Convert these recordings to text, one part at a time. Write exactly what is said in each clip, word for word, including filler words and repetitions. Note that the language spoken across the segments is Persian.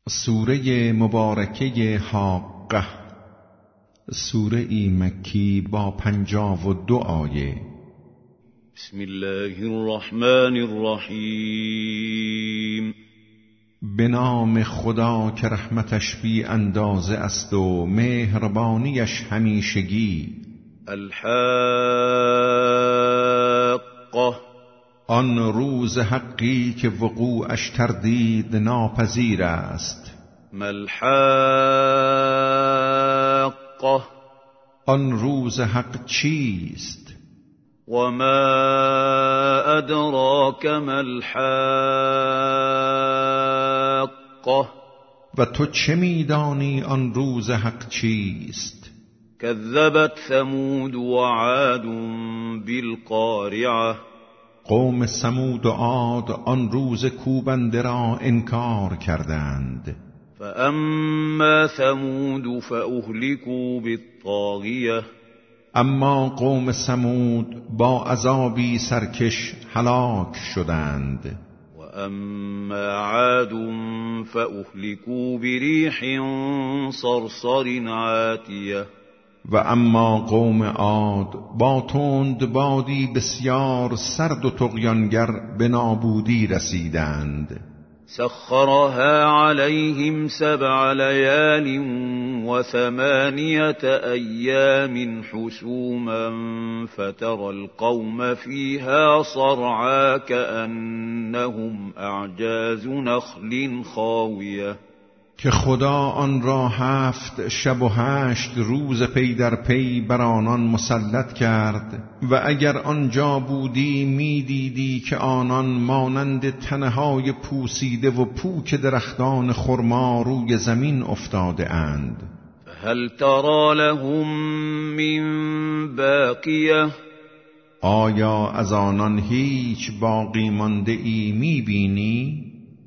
سوره مبارکه حاقه، سوره ای مکی با پنجاه و دو آیه. بسم الله الرحمن الرحیم. به نام خدا که رحمتش بی اندازه است و مهربانیش همیشگی. الحاقه، آن روز حقی که وقوعش تردید ناپذیر است. مالحاقه، آن روز حق چیست؟ وما ادراک مالحاقه، و تو چه میدانی آن روز حق چیست؟ كذبت ثمود وعاد بالقارعه، قوم ثمود و عاد آن روز کوبنده را انکار کردند. فاما ثمود فاهلكوا بالطاغیه، اما قوم ثمود با عذابی سرکش هلاک شدند. واما عاد فاهلكوا بريح صرصر عاتیه، و اما قوم عاد با تند بادی بسیار سرد و طغیانگر به نابودی رسیدند. سخرها عليهم سبع ليال وثمانية أيام حسوما فترى القوم فيها صرعا كأنهم أعجاز نخل خاوية، که خدا آن را هفت شب و هشت روز پی در پی بر آنان مسلط کرد و اگر آنجا بودی می دیدی که آنان مانند تنه‌های پوسیده و پوک درختان خرما روی زمین افتاده اند. هل ترى لهم من باقیه، آیا از آنان هیچ باقی مانده ای می بینی؟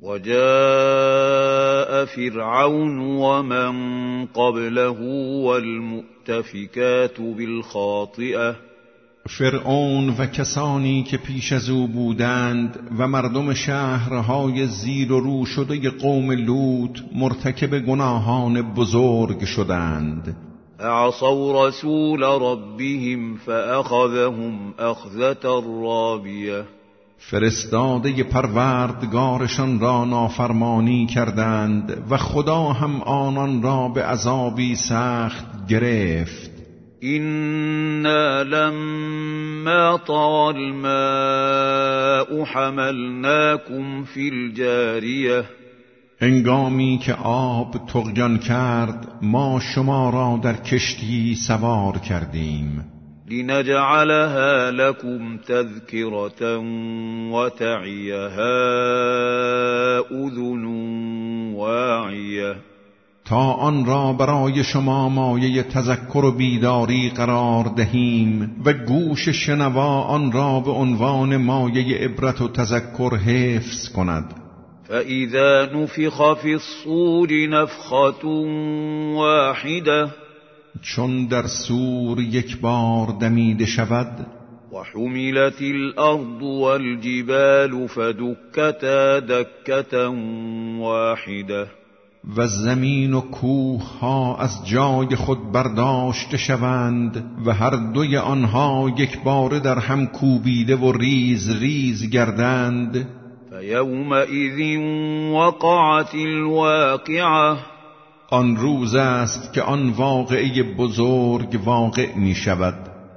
وجاء فرعون ومن قبله والمؤتفكات بالخاطئه، فرعون و کسانی که پیش از او بودند و مردم شهرهای زیر و رو شده قوم لوط مرتکب گناهان بزرگ شدند. اعصوا رسول ربهم فاخذهم اخذة رابیه، فرستاده پروردگارشان را نافرمانی کردند و خدا هم آنان را به عذابی سخت گرفت. إنا لما طغى الماء حملناكم في الجارية، هنگامی که آب طغیان کرد ما شما را در کشتی سوار کردیم. لنجعلها لكم تذكرة وتعيها أذن واعية، تا آن را برای شما مایه تذکر و بیداری قرار دهیم و گوش شنوا آن را به عنوان مایه عبرت و تذکر حفظ کند. فإذا نفخ في الصور نفخة واحدة، چون در سور یک بار دمیده شود. وحملت الأرض والجبال فدكتا دكة واحدة، و زمین و کوه ها از جای خود برداشته شوند و هر دوی آنها یک بار در هم کوبیده و ریز ریز گردند. فیومئذ وقعت الواقعه، آن روز است که آن واقعه بزرگ واقع می شود.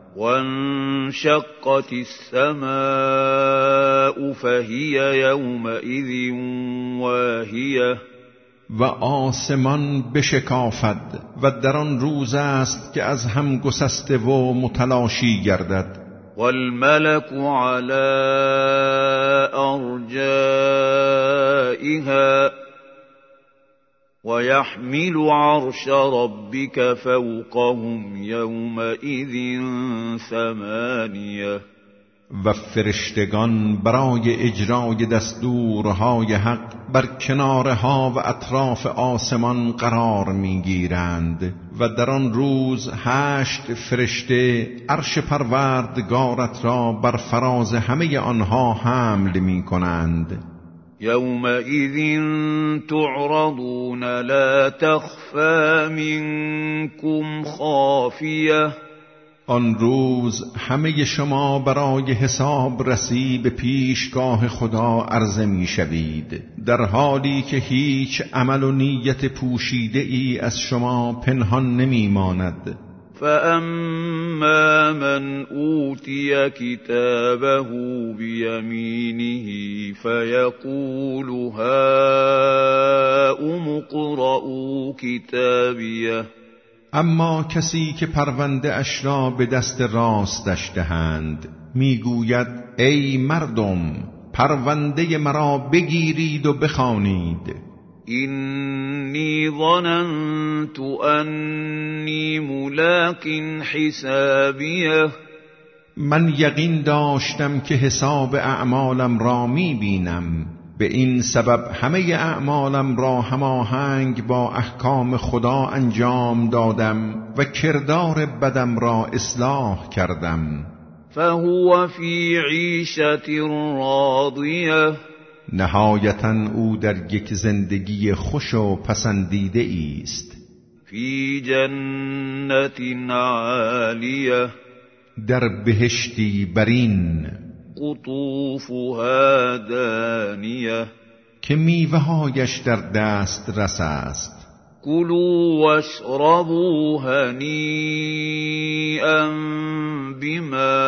وانشقت السماء فهی یومئذ واهیه، و آسمان بشکافد و در آن روز است که از هم گسسته و متلاشی گردد. والملك على ارجائها ويحمل عرش ربك فوقهم يومئذ ثمانية، و فرشتگان برای اجرای دستورهای حق بر کنارها و اطراف آسمان قرار میگیرند و در آن روز هشت فرشته عرش پروردگارت را بر فراز همه آنها حمل می کنند. يومئذ تعرضون لا تخفى منكم خافية. آن روز همه شما برای حساب رسی به پیشگاه خدا عرضه می شوید، در حالی که هیچ عمل و نیت پوشیده ای از شما پنهان نمی ماند. فأما من أوتي كتابه بيمينه فيقول هاؤم اقرءوا كتابيه. اما کسی که پرونده اش را به دست راستش دهند میگوید ای مردم پرونده مرا بگیرید و بخوانید. اینی ظننت انی ملاق حسابیه. من یقین داشتم که حساب اعمالم را میبینم، به این سبب همه اعمالم را هماهنگ با احکام خدا انجام دادم و کردار بدم را اصلاح کردم. فهو فی عیشة راضیه. نهایتاً او در یک زندگی خوش و پسندیده است. فی جنت عالیه. در بهشتی برین. قطوفها دانیه. که میوه‌هایش در دست رس است. کلوا واشربوا هنیئا بما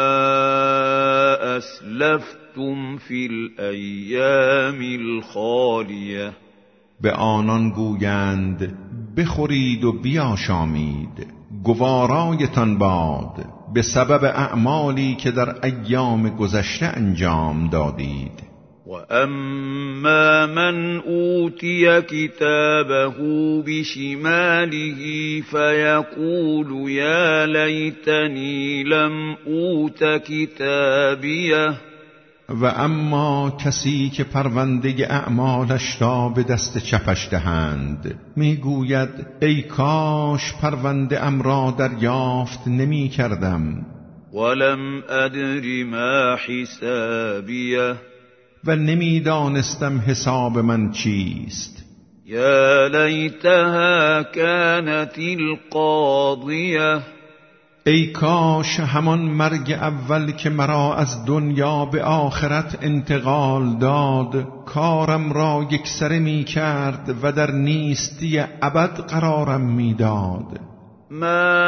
اسلفتم فی الایام الخالیه. به آنان گویند بخورید و بیاشامید، گوارایتان باد به سبب اعمالی که در ایام گذشته انجام دادید. و اما من اوتی کتابه بشماله فیقول یا لیتنی لم اوت کتابیه. و اما کسی که پرونده اعمالش را به دست چپش دهند میگوید ای کاش پرونده ام را دریافت نمی کردم. ولم ادر ما حسابیه. و نمی دانستم حساب من چیست. یا لیتها کانت القاضیه. ای کاش همان مرگ اول که مرا از دنیا به آخرت انتقال داد کارم را یکسره می کرد و در نیستی ابد قرارم می داد. ما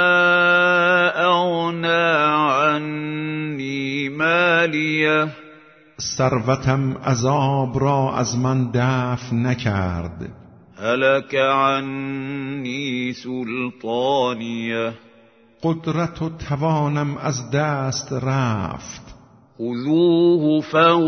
اغنا عنی مالیه. ثروتم عذاب را از من دفع نکرد. هلک عنی سلطانیه. قدرت و توانم از دست رفت. خذوه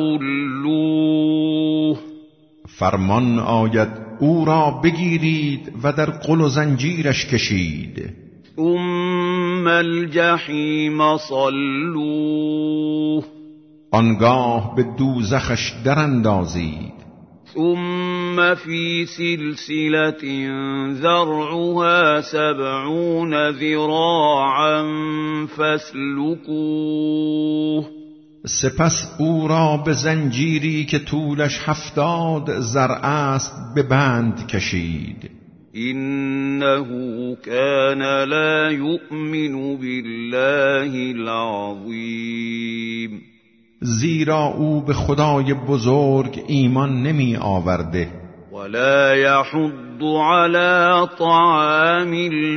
فغلوه. فرمان آید او را بگیرید و در قل و زنجیرش کشید. ثم الجحیم صلوه. آنگاه به دوزخش در اندازید. ثم فی سلسلة ذرعها سبعون ذراعا فاسلکوه. سپس او را به زنجیری که طولش هفتاد ذرع است به بند کشید. انه کان لا یؤمن بالله العظیم. زیرا او به خدای بزرگ ایمان نمی آورده. ولا یحض علی طعام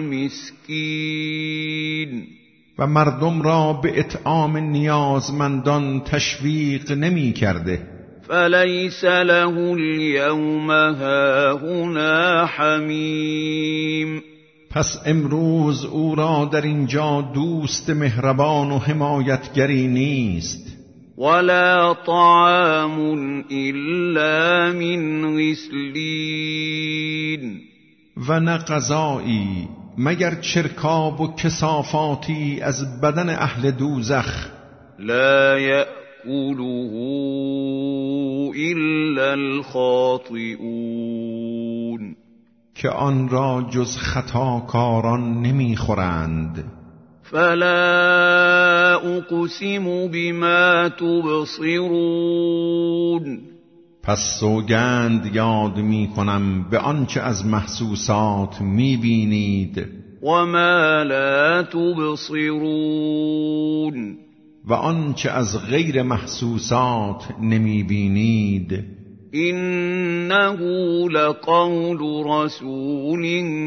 المسکین. و مردم را به اطعام نیازمندان تشویق نمی کرده. فلیس له اليوم هاهنا حمیم. پس امروز او را در اینجا دوست مهربان و حمایتگری نیست. ولا طعام الا من غسلین. و نه غذایی مگر چرکاب و کثافاتی از بدن اهل دوزخ. لا یأکله الا الخاطئون. که آن را جز خطاکاران نمیخورند. فلا اقسم بما تبصرون. پس سوگند یاد می کنم به آنچه از محسوسات می بینید و ما لا تبصرون و آنچه از غیر محسوسات نمی بینید. انه لقول رسول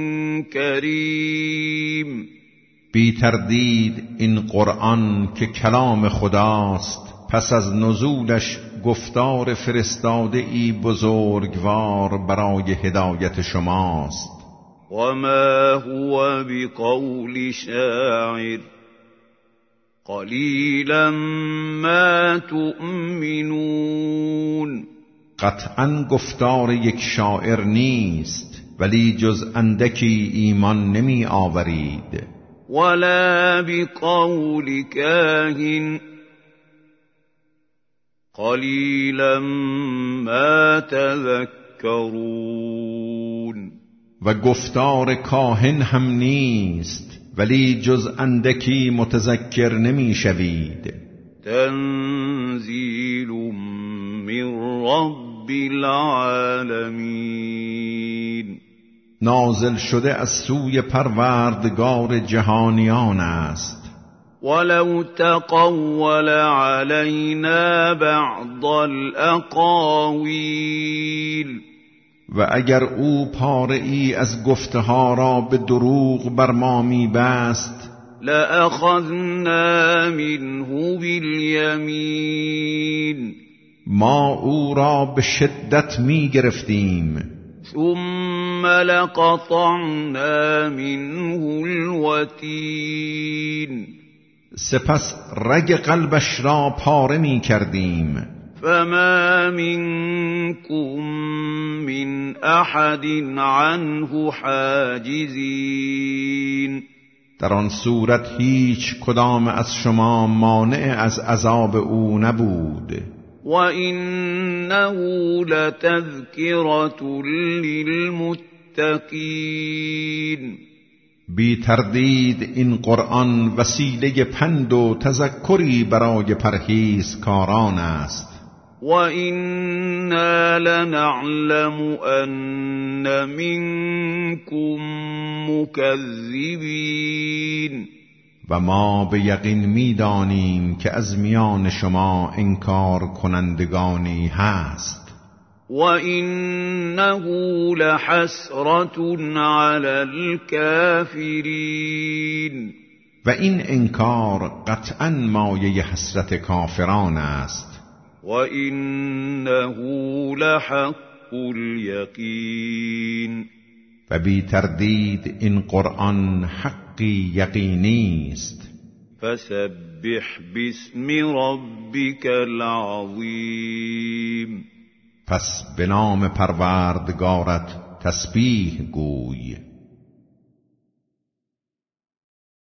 کریم بی تردید این قرآن که کلام خداست پس از نزولش گفتار فرستاده ای بزرگوار برای هدایت شماست. و ما هو بقول شاعر قلیلا ما تؤمنون قطعاً گفتار یک شاعر نیست ولی جز اندکی ایمان نمی آورید. ولا بقول کاهن قلیلا ما تذکرون و گفتار کاهن هم نیست ولی جز اندکی متذکر نمی شوید. تنزیل من رب العالمین نازل شده از سوی پروردگار جهانیان است. ولو تقول علينا بعض الاقاویل و اگر او پاره ای از گفته ها را به دروغ بر ما می بست لأخذنا منه بالیمین ما او را به شدت می گرفتیم ثم لقطعنا منه الوتین سپس رگ قلبش را پاره می کردیم. فما منكم من احد عنه حاجزین در آن صورت هیچ کدام از شما مانع از عذاب او نبود. و انه لتذکرة للمتقین بی تردید این قرآن وسیله پند و تذکری برای پرهیزکاران است. و انا لنعلم ان منکم مکذبین و ما به یقین می‌دانیم که از میان شما انکار کنندگانی هست. و انه لحسرة علی الکافرین و این انکار قطعاً مایه حسرت کافران است. و انه لحق الیقین و بی تردید این قرآن حقی یقینی است. فسبح باسم ربک العظیم پس به نام پروردگارت تسبیح گوی.